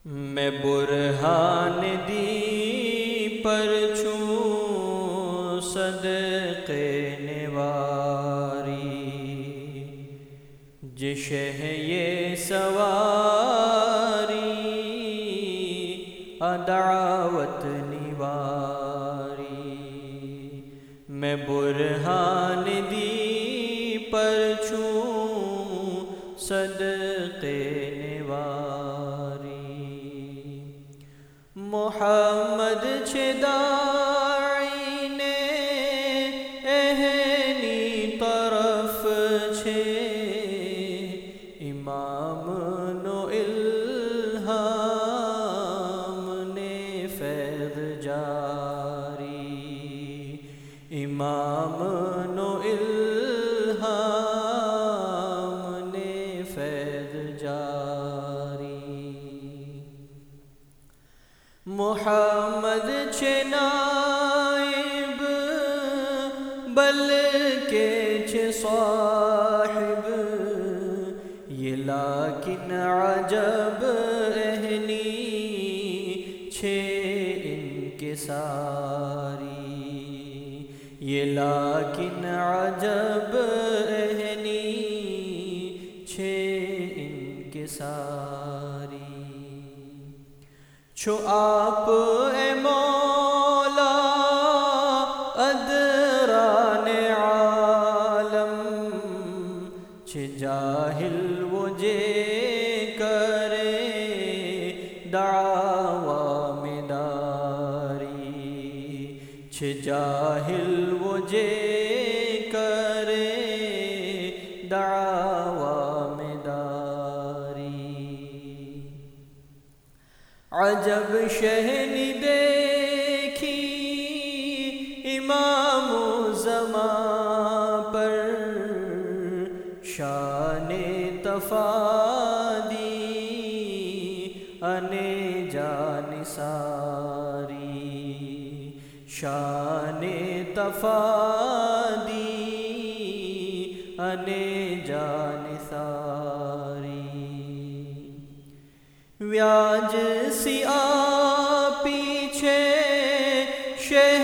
میں برہان دی پر چھوں صدقے نواری، جشہ یہ سواری دعوت نواری۔ میں برہان دی پر چھوں صدقے نواری، محمد چھ داعی نے اہنی طرف چھ امام نو الہام نے فیض جاری، امام نو الہام نے فیض جاری۔ محمد چھ نائب بلکہ چھ صاحب، یہ لیکن عجب اہنی چھ انکساری، یہ لیکن عجب اہنی چھ انکساری۔ چھو آپ اے مولا ادران عالم، چھ جاہل وہ جے کرے دعویٰ میں داری، چھ جاہل وہ جے کرے دعویٰ میں داری۔ عجب شہنی دیکھی امام زمان پر، شان تفادی انے جان ساری، شان تفادی انے جان ساری۔ ویاج سیا پیچھے شہ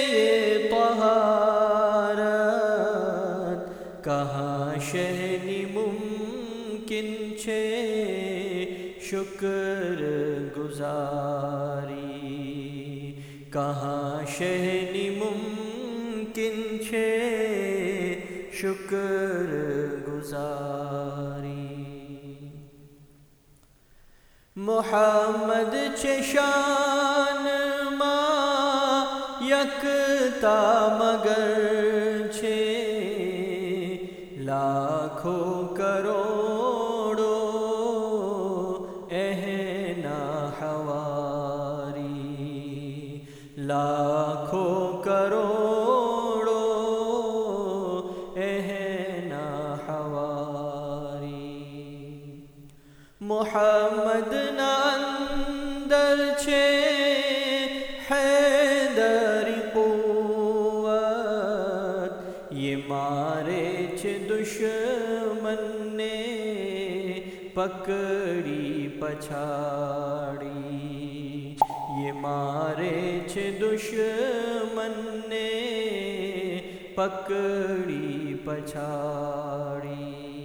طہارت، کہاں شہنی ممکن چھے شکر گزاری، کہاں شہنی ممکن چھے شکر گزاری۔ محمد چھ شان ما یکتا مگر چھ لاکھوں کروڑوں اہنا حواری، لاکھوں کروڑوں اہنا حواری۔ محمد نہ اندر چھے حیدری قوت، یہ مارے چھے دشمن نے پکڑی پچھاڑی، یہ مارے چھے دشمن نے پکڑی پچھاڑی۔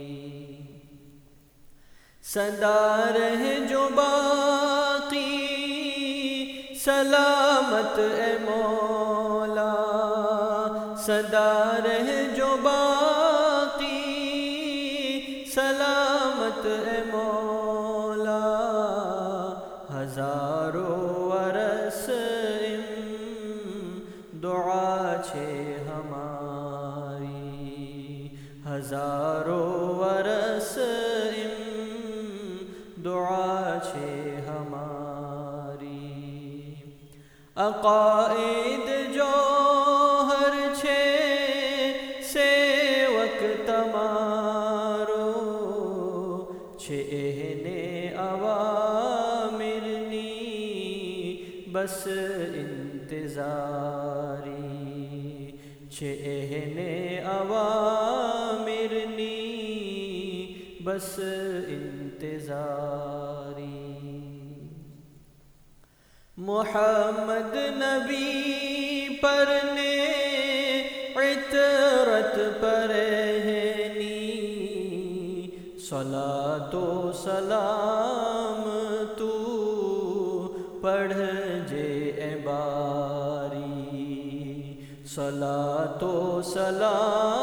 سدا رہے جو باقی سلامت اے مولا، سدا رہے جو باقی سلامت اے مولا، ہزاروں ورس دعا چھے ہماری، ہزاروں ورس دعا چھے ہماری۔ عقائد جوہر چھے سیوک تمارو، چھے اہنے عوامر نی بس انتظاری، چھے اہنے عوامر نی بس انتظاری۔ محمد نبی پر نے عطرت پرہنی، صلاۃ و سلام تو پڑھ جے اے باری، صلاۃ و سلام